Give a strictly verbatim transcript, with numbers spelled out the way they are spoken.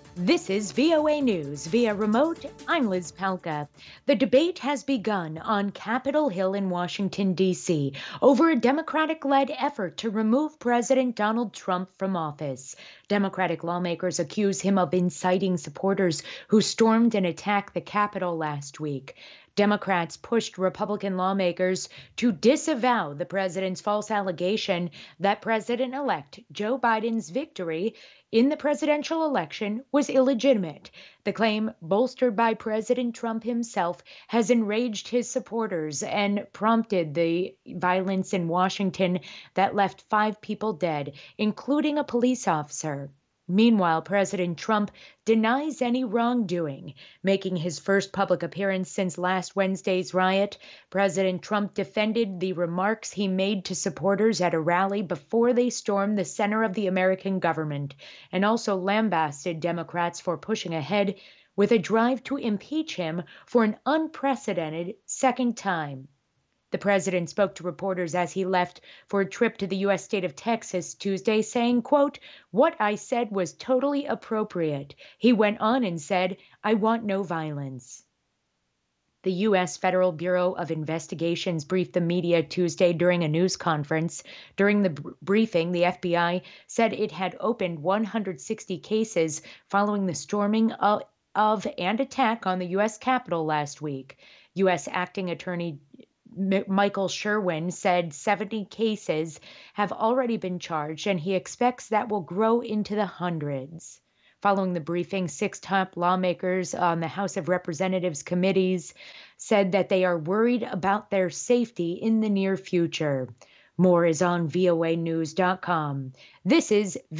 This is V O A News via remote. I'm Liz Palka. The debate has begun on Capitol Hill in Washington, D C over a Democratic-led effort to remove President Donald Trump from office. Democratic lawmakers accuse him of inciting supporters who stormed and attacked the Capitol last week. Democrats pushed Republican lawmakers to disavow the president's false allegation that President-elect Joe Biden's victory in the presidential election was illegitimate. The claim, bolstered by President Trump himself, has enraged his supporters and prompted the violence in Washington that left five people dead, including a police officer. Meanwhile, President Trump denies any wrongdoing. Making his first public appearance since last Wednesday's riot, President Trump defended the remarks he made to supporters at a rally before they stormed the center of the American government, and also lambasted Democrats for pushing ahead with a drive to impeach him for an unprecedented second time. The president spoke to reporters as he left for a trip to the U S state of Texas Tuesday, saying, quote, "What I said was totally appropriate." He went on and said, "I want no violence." The U S Federal Bureau of Investigations briefed the media Tuesday during a news conference. During the br- briefing, the F B I said it had opened one hundred sixty cases following the storming of, of and attack on the U S Capitol last week. U S Acting Attorney Michael Sherwin said seventy cases have already been charged, and he expects that will grow into the hundreds. Following the briefing, six top lawmakers on the House of Representatives committees said that they are worried about their safety in the near future. More is on V O A news dot com. This is